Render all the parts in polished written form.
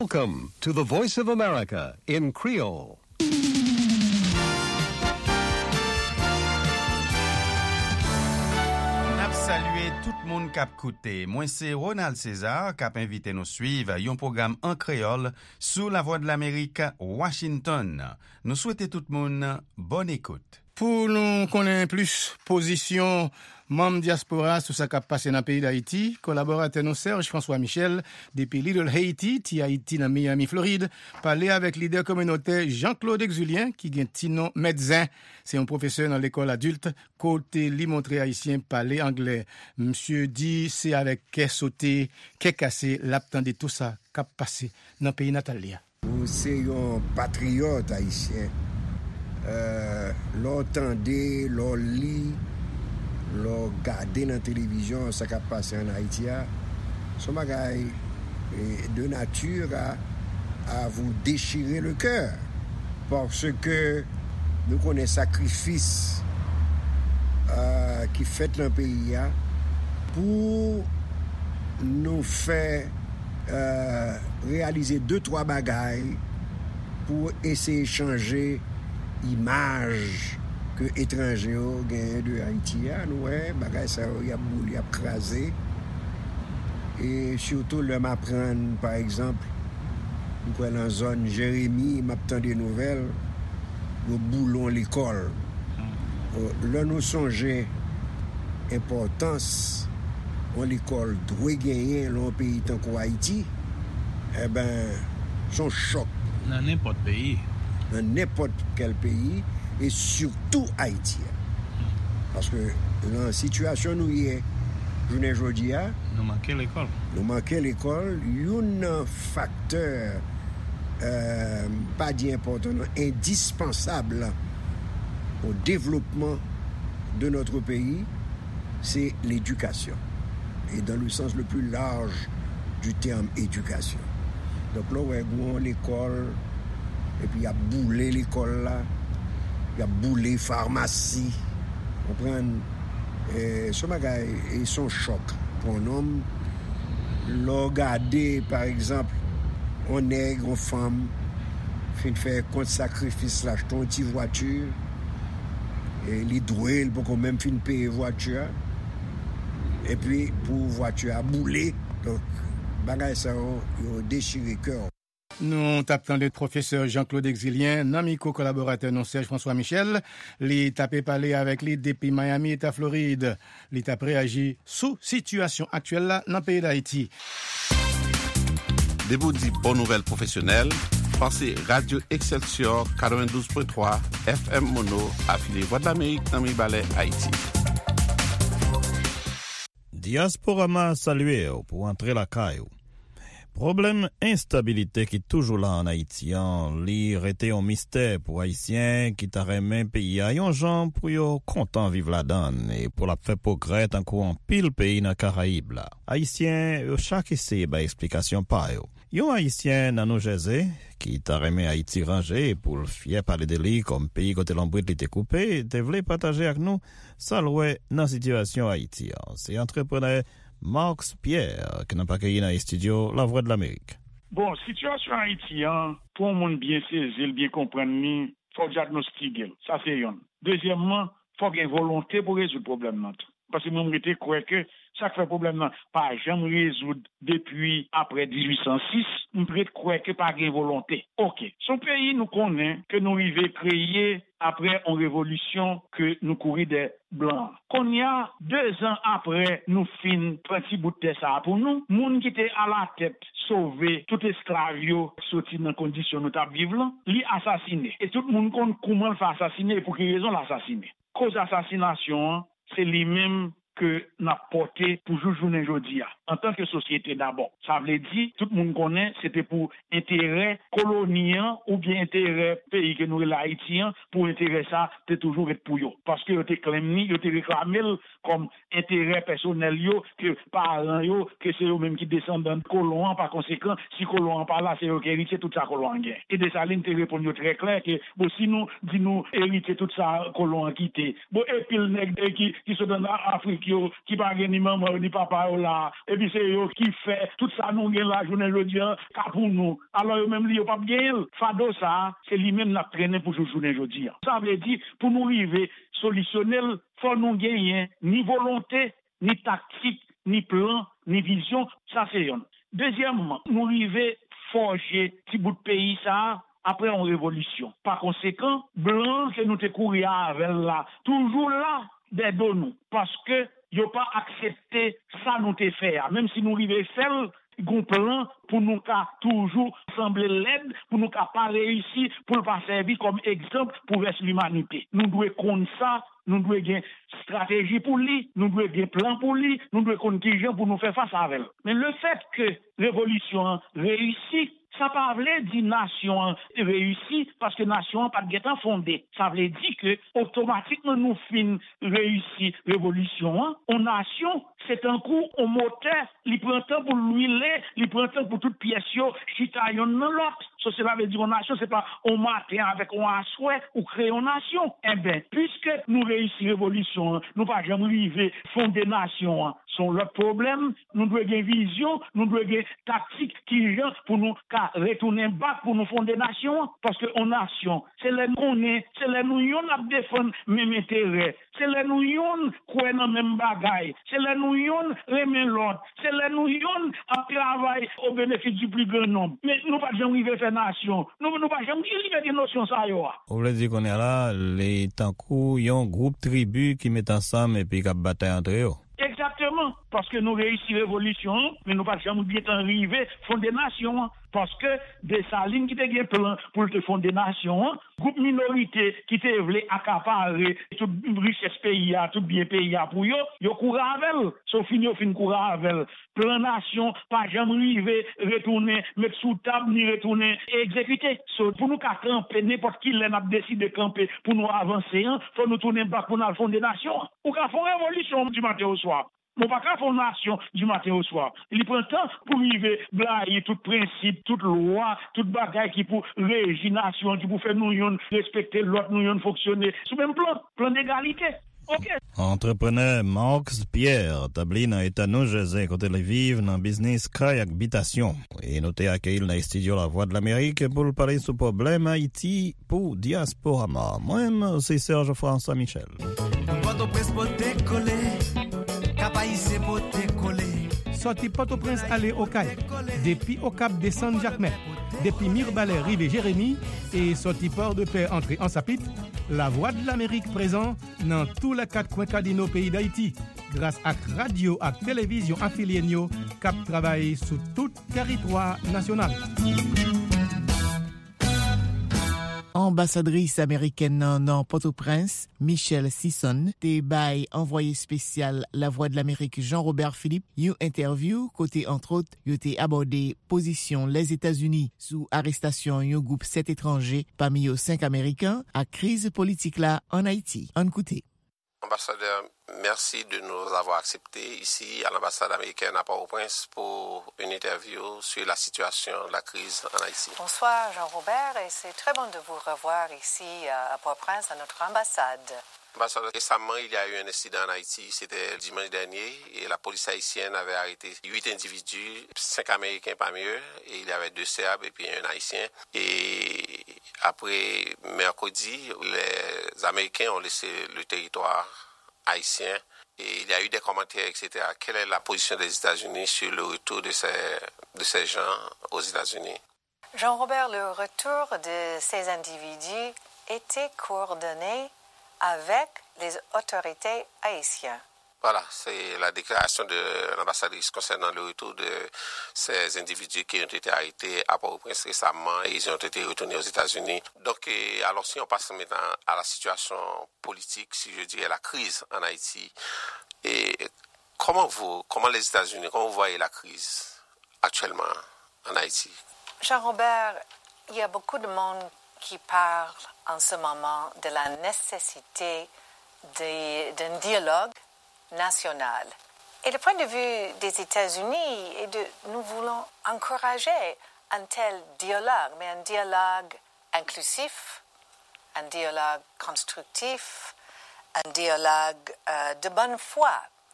Welcome to the Voice of America in Creole. Saluer tout le monde k'ap koute. Moi c'est Ronald César k'ap invité nous suivre un programme en créole sous la voix de l'Amérique, Washington. Nous souhaitons tout le monde bonne écoute. Pour nous connaître plus position membre diaspora sur ce qui a passé dans le pays d'Haïti, collaborateur nous Serge François Michel depuis Little Haiti, ti Haïti dans Miami, Floride, parler avec leader communautaire Jean-Claude Exulien qui est Tino médecin, c'est un professeur dans l'école adulte, côté li montré haïtien parler anglais. Monsieur dit c'est avec qu'est sauté, qu'est cassé, l'aptend de tout ça qu'a passé dans le pays natal. C'est un patriote haïtien. L'entendez, l'on lit, l'on regarde dans la télévision ce qui a passé en Haïti. Ce bagage de nature à vous déchirer le cœur. Parce que nous connaissons sacrifice qui fait dans le pays pour nous faire réaliser 2-3 bagailles pour essayer de changer image que étrangers gagnent de Haïti nous bagay ça y a crasé et surtout le m'apprendre par exemple dans la zone Jérémie m'attend des nouvelles le boulon l'école là nous songer importance on l'école doit gagner dans pays tant qu'Haïti son choc dans n'importe pays dans n'importe quel pays et surtout Haïti. Parce que dans la situation nous y est, journée aujourd'hui, nous manquons l'école. Nous manquons l'école, un facteur pas d'important, indispensable au développement de notre pays, c'est l'éducation. Et dans le sens le plus large du terme éducation. Donc là, on a l'école. Et puis il y a boulé l'école là, il y a boulé pharmacie. On prend ce bagage et son choc pour un homme. Regarder par exemple, un nègre, une femme, fin faire contre sacrifice là, acheter une petite voiture, et les doués pour qu'on même fin payer voiture. Et puis pour voiture à bouler, donc bagage ça a déchiré cœur. Nous tapons le professeur Jean-Claude Exulien, namico collaborateur non Serge François Michel, li tapé parler avec lui depuis Miami et à Floride. Li tapé réagi sous situation actuelle là dans le pays d'Haïti. Debout dit bonne nouvelle professionnelle, pensez Radio Excelsior 92.3 FM Mono affilié Voix de l'Amérique dans Mibalais Haïti. Diaspora m'a salué pour entrer la caillou. Problème instabilité qui toujours là en Haïti, li rete un mystère pour Haïtiens qui t'a remen pays à yon gens pour yo content vivre là-dedans et pour la faire progrès tant qu'on pile pays dans Caraïbes là. Haïtiens yo chaque essai ba explication pa yo. Yon Haïtien dans New Jersey qui t'a remen Haïti rangé pour le fier parler de lui comme pays côté l'embrit li te coupé, te vle partager avec nous ça loué dans situation Haïti. C'est entrepreneur Marx Pierre, qui n'a pas accueilli dans les studios La Voix de l'Amérique. Bon, situation haïtienne, pour un monde bien saisir, bien comprendre, il faut diagnostiquer. Ça, c'est un. Deuxièmement, il faut qu'il y ait une volonté pour résoudre le problème. Parce que moi, je crois que chaque problème, pas jamais résoudre depuis après 1806, je crois que pas de volonté. Ok. Son pays nous connaît que nous arrivons à créer après une révolution que nous courir des blancs. Qu'on y a 2 ans après, nous fin petit bout de ça pour nous, moun qui était à la tête sauver tout esclavio sorti dans condition nous t'a vivre là, li assassiné. Et tout le monde connaît comment le faire assassiner et pour quelle raison l'assassiner. Cause assassination, c'est lui-même que n'a porté pour journée aujourd'hui en tant que société d'abord. Ça veut dire tout le monde connaît c'était pour intérêt colonien ou bien intérêt pays que nous l'haïtien pour intérêt ça c'est toujours être pour eux parce que te claimé te réclamé comme intérêt personnel yo que parents yo que c'est eux même qui descendent d'un colon par conséquent si colon pas là c'est eux qui hériter tout ça colon gain. Et Dessalines te répond très clair que bon si nous dit nous hériter tout ça colon quitté. Bon et puis le nèg qui se donne à Afrique qui pas ni maman ni papa là et puis c'est eux qui fait tout ça nous gagne la journée aujourd'hui pour nous alors eux même li pas bien fado ça c'est lui même n'a traîné pour journée aujourd'hui ça veut dire pour nous arriver solutionnel faut nous gagner ni volonté ni tactique ni plan ni vision ça c'est un deuxièmement nous arriver forger petit bout de pays ça après une révolution. Par conséquent, blanc que nous te courir avec là, toujours là, des nous. Parce que, ils n'ont pas accepté ça nous te faire. Même si nous arrivons faire, un plan pour nous toujours sembler l'aide, pour nous pas réussir, pour ne pas servir comme exemple pour l'humanité. Nous devons connaître ça, nous devons avoir stratégie pour lui, nous devons avoir plan pour lui, nous devons contingent pour nous faire face à elle. Mais le fait que révolution réussit, ça pas veut dire nation réussie parce que nation pas de guetant fondé. Ça veut dire que automatiquement nous fin réussi révolution en nation, c'est un coup au moteur, il prend temps pour l'huiler, il prend temps pour toute pièce chita yon dans l'autre. Cela veut dire une nation c'est pas on matin avec un souhait ou créer une nation. Eh bien, puisque nous réussi révolution, nous pas jamais arriver fonder nation, sont le problème, nous devons avoir vision, nous devons avoir tactique qui genre pour nous retourner bas pour nous fonder nation parce que en nation c'est les connaît c'est les nous yon a défendre même intérêt c'est les nous yon quoi dans même bagaille c'est les nous yon remet l'autre c'est les nous yon à travail au bénéfice du plus grand nombre mais nous pas jamais arriver faire nation nous pas jamais arriver des notions ça yo on veut dire qu'on est là les tankou yon groupe tribu qui met ensemble et puis qui bataille entre eux. Exactement, parce que nous réussissons révolution, mais nous pas jamais bien arriver fonder nation. Parce que des salines qui te plan pour te fonder nation, groupe minorité qui te voulait accaparer toute richesse pays, tout bien pays pour yo courent avec, sauf fin courent avec. Plan nation, pas jamais arriver, retourner, mettre sous table, ni retourner et exécuter. Pour nous camper, n'importe qui l'a décidé de camper pour nous avancer, faut nous tourner back pour nous fonder nation. Ou qu'à faire révolution du matin au soir. Mon pas qu'à faire nation du matin au soir. Il prend temps pour arriver blayer tout principe, toute loi, toute bagaille qui pour régir nation, qui pour faire nous respecter l'autre, nous fonctionner sous même plan d'égalité. Okay. Entrepreneur Marx Pierre, établi dans l'État New Jersey, côté les vivre dans business kayak habitation. Et nous t'ai accueilli dans les studios La Voix de l'Amérique pour parler sur le problème Haïti pour Diaspora. Moi-même, c'est Serge François Michel. Sorti Port-au-Prince aller au Caille, depuis au Cap de Saint-Jacques-Mer, depuis Mirbalais rive Jérémy et sorti Port-de-Paix entrée en Sapit, La Voix de l'Amérique présent dans tous les 4 coins cardinaux pays d'Haïti, grâce à radio et télévision affiliée cap travaille sur tout territoire national. Ambassadrice américaine dans Port-au-Prince, Michelle Sisson, te bay envoyé spécial La Voix de l'Amérique Jean-Robert Philippe, une interview côté entre autres, yo te abordé position les États-Unis sous arrestation un groupe 7 étrangers parmi eux 5 Américains à crise politique là en Haïti. En écoutez. Ambassadeur, merci de nous avoir acceptés ici à l'ambassade américaine à Port-au-Prince pour une interview sur la situation de la crise en Haïti. Bonsoir Jean-Robert et c'est très bon de vous revoir ici à Port-au-Prince à notre ambassade. Ambassadeur, récemment, il y a eu un incident en Haïti, c'était le dimanche dernier, et la police haïtienne avait arrêté 8 individus, 5 Américains parmi eux, et il y avait 2 Serbes et puis un Haïtien. Et après mercredi, les Américains ont laissé le territoire haïtien, et il y a eu des commentaires, etc. Quelle est la position des États-Unis sur le retour de ces gens aux États-Unis? Jean-Robert, le retour de ces individus était coordonné avec les autorités haïtiennes. Voilà, c'est la déclaration de l'ambassadrice concernant le retour de ces individus qui ont été arrêtés à Port-au-Prince récemment et ils ont été retournés aux États-Unis. Donc, alors si on passe maintenant à la situation politique, si je dirais la crise en Haïti, et comment les États-Unis, comment vous voyez la crise actuellement en Haïti? Jean-Robert, il y a beaucoup de monde qui parle en ce moment de la nécessité d'un dialogue national. Et le point de vue des États-Unis est nous voulons encourager un tel dialogue, mais un dialogue inclusif, un dialogue constructif, un dialogue de bonne foi.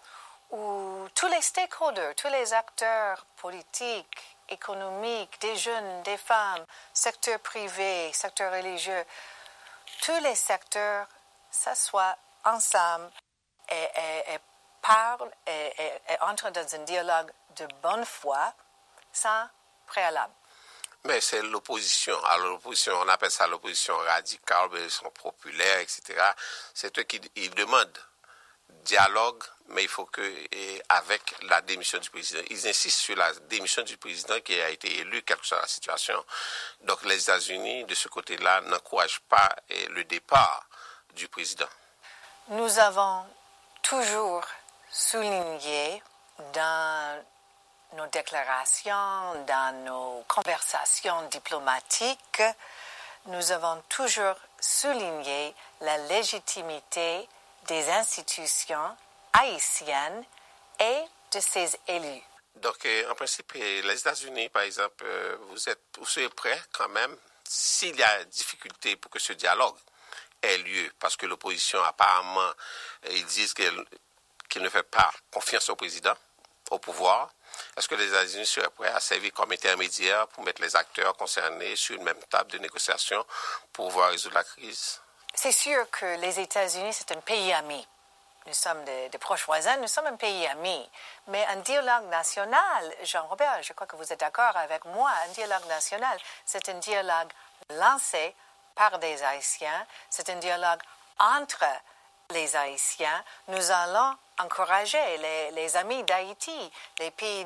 où tous les stakeholders, tous les acteurs politiques, économiques, des jeunes, des femmes, secteur privé, secteur religieux, tous les secteurs s'assoient ensemble et parlent et entrent dans un dialogue de bonne foi sans préalable. Mais c'est l'opposition. Alors l'opposition, on appelle ça l'opposition radicale, l'opposition populaire, etc. C'est eux qui ils demandent dialogue, mais il faut que, avec la démission du président, ils insistent sur la démission du président qui a été élu, quelle que soit la situation. Donc les États-Unis, de ce côté-là, n'encouragent pas le départ du président. Nous avons toujours souligné dans nos déclarations, dans nos conversations diplomatiques, nous avons toujours souligné la légitimité des institutions haïtiennes et de ses élus. Donc, en principe, les États-Unis, par exemple, vous serez prêts quand même, s'il y a difficulté pour que ce dialogue ait lieu, parce que l'opposition, apparemment, ils disent qu'ils ne fait pas confiance au président, au pouvoir. Est-ce que les États-Unis seraient prêts à servir comme intermédiaire pour mettre les acteurs concernés sur une même table de négociation pour pouvoir résoudre la crise? C'est sûr que les États-Unis, c'est un pays ami. Nous sommes des proches voisins, nous sommes un pays ami. Mais un dialogue national, Jean-Robert, je crois que vous êtes d'accord avec moi, un dialogue national, c'est un dialogue lancé par des Haïtiens, c'est un dialogue entre les Haïtiens. Nous allons encourager les amis d'Haïti, les pays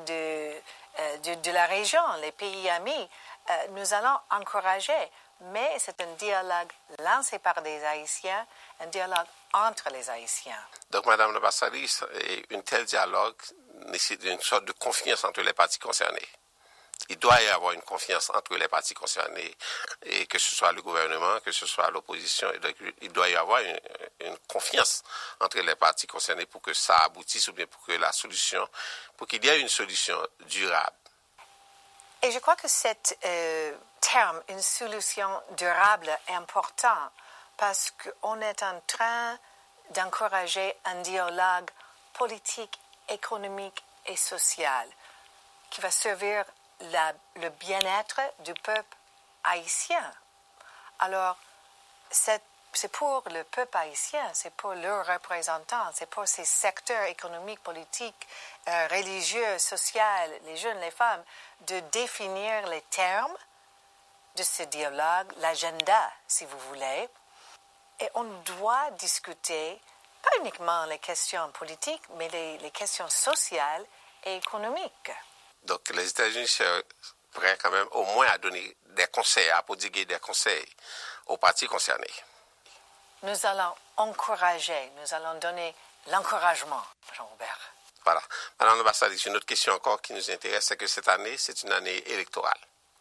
de la région, les pays amis. Nous allons encourager, mais c'est un dialogue lancé par des Haïtiens, un dialogue entre les Haïtiens. Donc, Madame l'ambassadrice, un tel dialogue nécessite une sorte de confiance entre les parties concernées. Il doit y avoir une confiance entre les parties concernées, et que ce soit le gouvernement, que ce soit l'opposition. Il doit y avoir une confiance entre les parties concernées pour que ça aboutisse ou bien pour qu'il y ait une solution durable. Et je crois que cet terme, une solution durable, est important parce qu'on est en train d'encourager un dialogue politique, économique et social qui va servir le bien-être du peuple haïtien. Alors, c'est pour le peuple haïtien, c'est pour leurs représentants, c'est pour ces secteurs économiques, politiques, religieux, sociaux, les jeunes, les femmes, de définir les termes de ce dialogue, l'agenda, si vous voulez. Et on doit discuter, pas uniquement les questions politiques, mais les questions sociales et économiques. Donc, les États-Unis seraient prêts quand même au moins à donner des conseils, à prodiguer des conseils aux parties concernées. Nous allons encourager, nous allons donner l'encouragement, Jean-Robert. Voilà. Madame l'ambassadrice, une autre question encore qui nous intéresse, c'est que cette année, c'est une année électorale,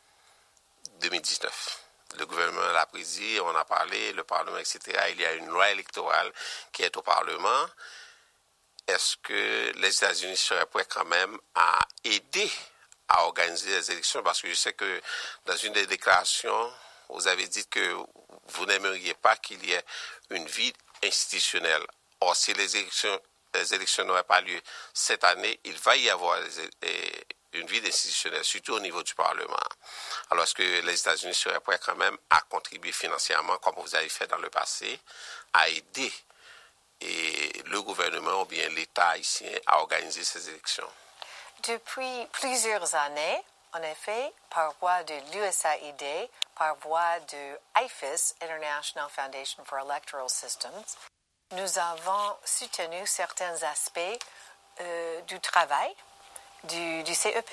2019. Le gouvernement l'a prédit, on a parlé, le Parlement, etc. Il y a une loi électorale qui est au Parlement. Est-ce que les États-Unis seraient prêts quand même à aider à organiser les élections? Parce que je sais que dans une des déclarations, vous avez dit que vous n'aimeriez pas qu'il y ait une vie institutionnelle. Or, si les élections n'auraient pas lieu cette année, il va y avoir une vie institutionnelle, surtout au niveau du Parlement. Alors, est-ce que les États-Unis seraient prêts quand même à contribuer financièrement, comme vous avez fait dans le passé, à aider le gouvernement ou bien l'État haïtien à organiser ces élections? Depuis plusieurs années, en effet, par voie de l'USAID, par voie de IFES, International Foundation for Electoral Systems, nous avons soutenu certains aspects du travail du CEP.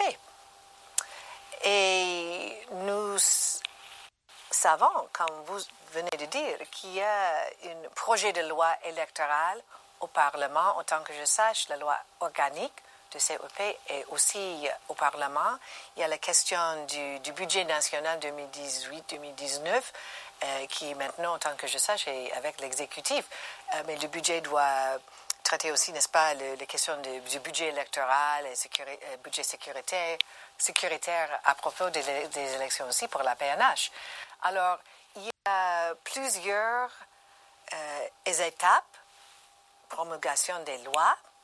Et nous savons, comme vous venez de dire, qu'il y a un projet de loi électorale au Parlement. Autant que je sache, la loi organique du CEP est aussi au Parlement. Il y a la question du budget national 2018-2019 qui maintenant, autant que je sache, est avec l'exécutif. Mais le budget doit traiter aussi, n'est-ce pas, les questions du budget électoral et budget sécuritaire à propos des élections aussi pour la PNH. Alors, il y a plusieurs étapes, promulgation des lois,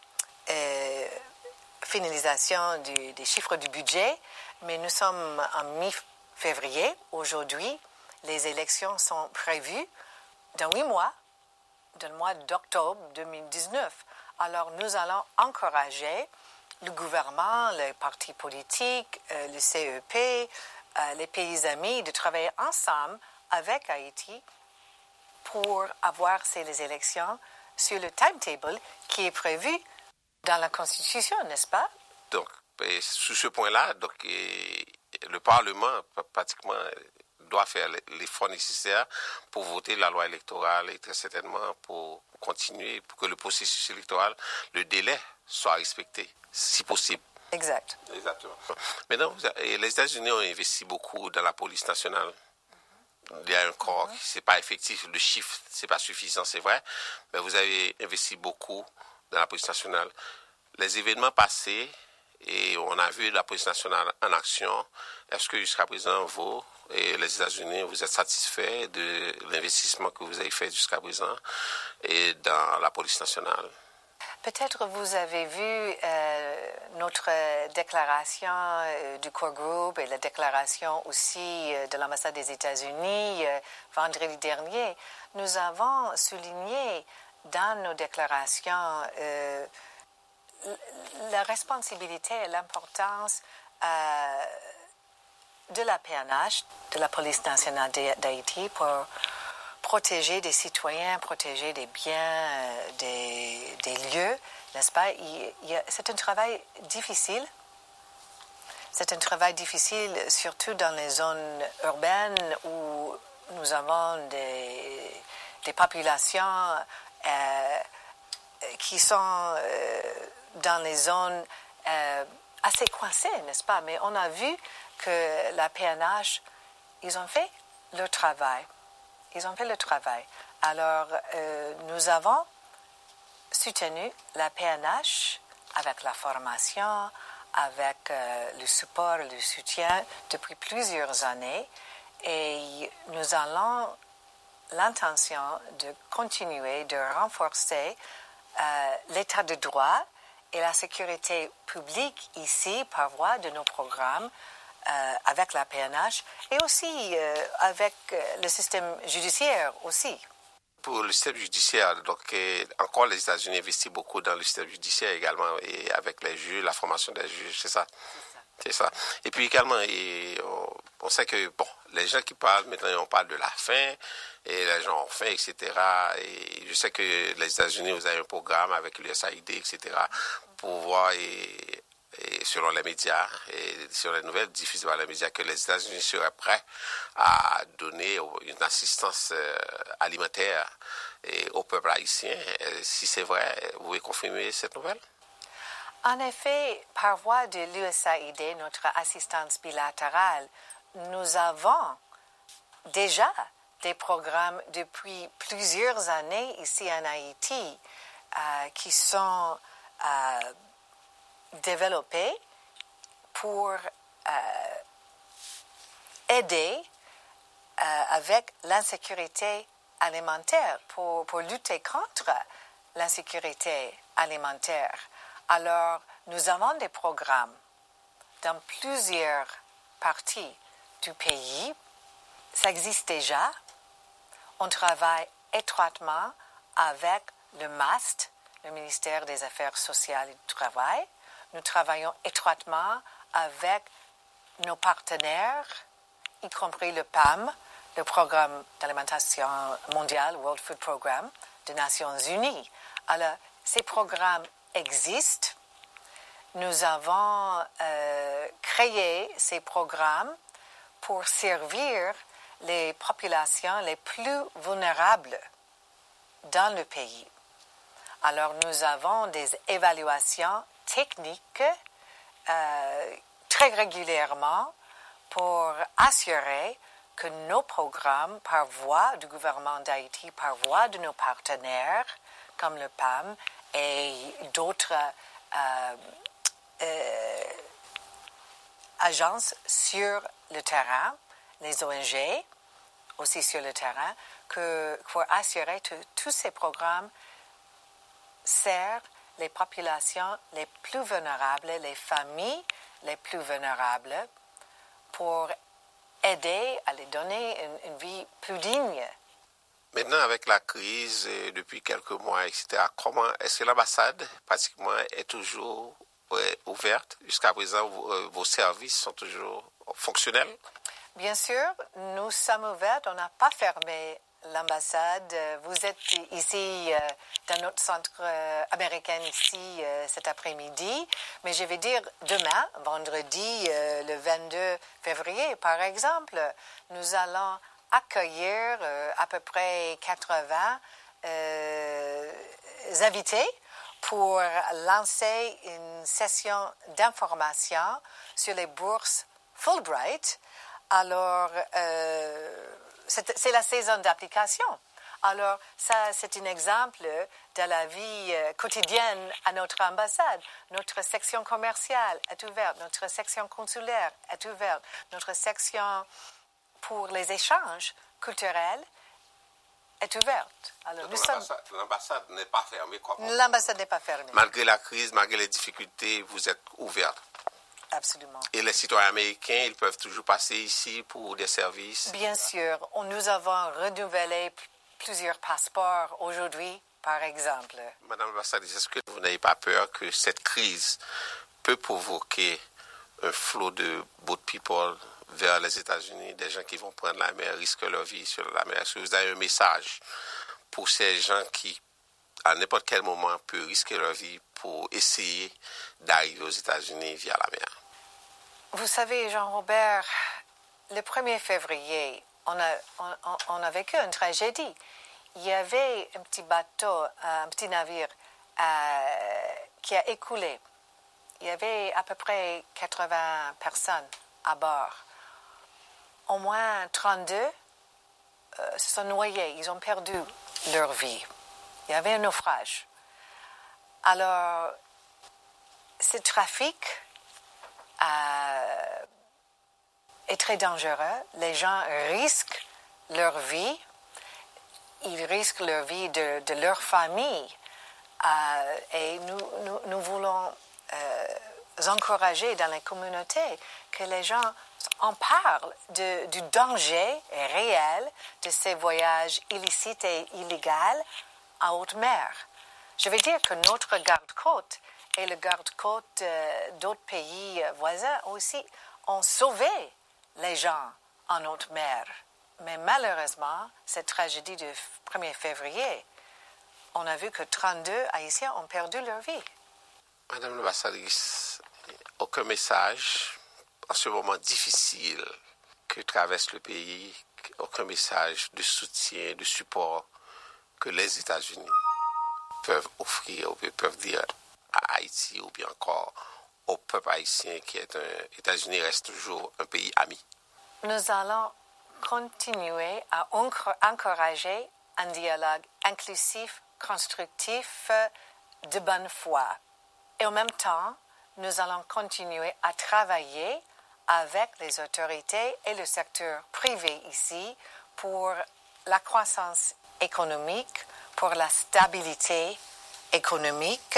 finalisation des chiffres du budget, mais nous sommes en mi-février. Aujourd'hui, les élections sont prévues dans 8 mois, dans le mois d'octobre 2019. Alors, nous allons encourager le gouvernement, les partis politiques, le CEP, les pays amis de travailler ensemble avec Haïti pour avoir ces élections sur le timetable qui est prévu dans la Constitution, n'est-ce pas? Donc, sur ce point-là, donc, le Parlement, pratiquement, doit faire l'effort nécessaire pour voter la loi électorale et très certainement pour continuer, pour que le processus électoral, le délai soit respecté, si possible. Exact. Exactement. Maintenant, les États-Unis ont investi beaucoup dans la police nationale. Il y a un corps qui c'est pas effectif, le chiffre c'est pas suffisant, c'est vrai, mais vous avez investi beaucoup dans la police nationale. Les événements passés et on a vu la police nationale en action. Est-ce que jusqu'à présent vous et les États-Unis vous êtes satisfaits de l'investissement que vous avez fait jusqu'à présent et dans la police nationale? Peut-être vous avez vu notre déclaration du Core Group et la déclaration aussi de l'ambassade des États-Unis vendredi dernier. Nous avons souligné dans nos déclarations la responsabilité et l'importance de la PNH, de la Police nationale d'Haïti, pour protéger des citoyens, protéger des biens, des lieux, n'est-ce pas? C'est un travail difficile. C'est un travail difficile, surtout dans les zones urbaines où nous avons des populations qui sont dans les zones assez coincées, n'est-ce pas? Mais on a vu que la PNH, ils ont fait leur travail. Ils ont fait le travail. Alors, nous avons soutenu la PNH avec la formation, avec le support, le soutien depuis plusieurs années. Et nous avons l'intention de continuer de renforcer l'état de droit et la sécurité publique ici par voie de nos programmes avec la PNH et aussi avec le système judiciaire aussi. Pour le système judiciaire, donc encore les États-Unis investissent beaucoup dans le système judiciaire également et avec les juges, la formation des juges, c'est ça. C'est ça. Et puis également, on sait que bon, les gens qui parlent maintenant, on parle de la faim et les gens ont faim, etc. Et je sais que les États-Unis, vous avez un programme avec l'USAID, etc. pour voir et selon les médias et sur les nouvelles diffusées par les médias que les États-Unis seraient prêts à donner une assistance alimentaire au peuple haïtien. Si c'est vrai, vous pouvez confirmer cette nouvelle? En effet, par voie de l'USAID, notre assistance bilatérale, nous avons déjà des programmes depuis plusieurs années ici en Haïti qui sont développés pour aider avec l'insécurité alimentaire, pour lutter contre l'insécurité alimentaire. Alors, nous avons des programmes dans plusieurs parties du pays. Ça existe déjà. On travaille étroitement avec le MAST, le ministère des Affaires sociales et du Travail. Nous travaillons étroitement avec nos partenaires, y compris le PAM, le Programme d'alimentation mondiale, World Food Programme, des Nations Unies. Alors, ces programmes existent. Nous avons créé ces programmes pour servir les populations les plus vulnérables dans le pays. Alors, nous avons des évaluations techniques très régulièrement pour assurer que nos programmes, par voie du gouvernement d'Haïti, par voie de nos partenaires, comme le PAM et d'autres agences sur le terrain, les ONG aussi sur le terrain, pour assurer que tous ces programmes servent les populations les plus vulnérables, les familles les plus vulnérables, pour aider à les donner une vie plus digne. Maintenant, avec la crise depuis quelques mois, etc., comment est-ce que l'ambassade, pratiquement, est toujours ouverte? Jusqu'à présent, vos services sont toujours fonctionnels? Bien sûr, nous sommes ouverts. On n'a pas fermé l'ambassade. Vous êtes ici dans notre centre américain ici cet après-midi. Mais je vais dire demain, vendredi, le 22 février, par exemple, nous allons accueillir à peu près 80 invités pour lancer une session d'information sur les bourses Fulbright. Alors, c'est la saison d'application. Alors, ça, c'est un exemple de la vie quotidienne à notre ambassade. Notre section commerciale est ouverte, notre section consulaire est ouverte, notre section pour les échanges culturels est ouverte. Alors, l'ambassade n'est pas fermée. L'ambassade n'est pas fermée. Malgré la crise, malgré les difficultés, vous êtes ouverte. Absolument. Et les citoyens américains, ils peuvent toujours passer ici pour des services? Bien sûr. Nous avons renouvelé plusieurs passeports aujourd'hui, par exemple. Madame l'ambassadrice, est-ce que vous n'avez pas peur que cette crise peut provoquer un flot de boat people vers les États-Unis, des gens qui vont prendre la mer, risquent leur vie sur la mer? Est-ce que vous avez un message pour ces gens qui, à n'importe quel moment, peuvent risquer leur vie pour essayer d'arriver aux États-Unis via la mer? Vous savez, Jean-Robert, le 1er février, on a vécu une tragédie. Il y avait un petit bateau, un petit navire qui a écoulé. Il y avait à peu près 80 personnes à bord. Au moins 32 se sont noyés. Ils ont perdu leur vie. Il y avait un naufrage. Alors, ce trafic est très dangereux. Les gens risquent leur vie. Ils risquent leur vie de leur famille. Et nous voulons encourager dans les communautés que les gens en parlent du danger réel de ces voyages illicites et illégaux à haute mer. Je veux dire que notre garde-côte et le garde-côte d'autres pays voisins aussi ont sauvé les gens en haute mer. Mais malheureusement, cette tragédie du 1er février, on a vu que 32 Haïtiens ont perdu leur vie. Madame l'ambassadrice, aucun message en ce moment difficile que traverse le pays, aucun message de soutien, de support que les États-Unis peuvent offrir ou peuvent dire à Haïti ou bien encore au peuple haïtien qui est États-Unis reste toujours un pays ami? Nous allons continuer à encourager un dialogue inclusif, constructif, de bonne foi. Et en même temps, nous allons continuer à travailler avec les autorités et le secteur privé ici pour la croissance économique, pour la stabilité économique.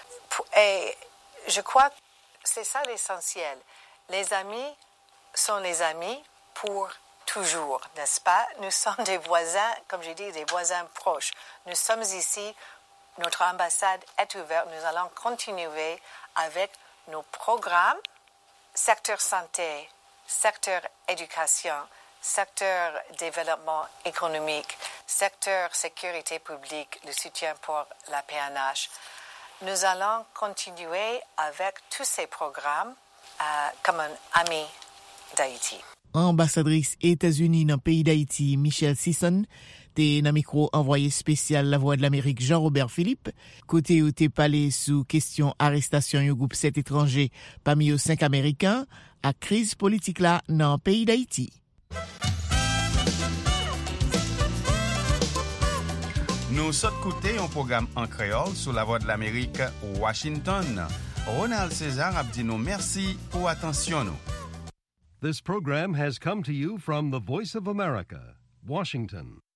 Et je crois que c'est ça l'essentiel. Les amis sont les amis pour toujours, n'est-ce pas? Nous sommes des voisins, comme je dis, des voisins proches. Nous sommes ici, notre ambassade est ouverte. Nous allons continuer avec nos programmes, secteur santé, secteur éducation, secteur développement économique, secteur sécurité publique, le soutien pour la PNH. Nous allons continuer avec tous ces programmes comme un ami d'Haïti. Ambassadrice États-Unis dans le pays d'Haïti, Michelle Sisson, t'es dans micro envoyé spécial La Voix de l'Amérique Jean-Robert Philippe, côté où t'es parlé sous question arrestation du groupe 7 étrangers parmi aux 5 Américains, à crise politique là dans le pays d'Haïti. Nous sommes écoutés un programme en créole sur La Voix de l'Amérique Washington. Ronald César a dit nous merci pour attention nous. This program has come to you from the Voice of America, Washington.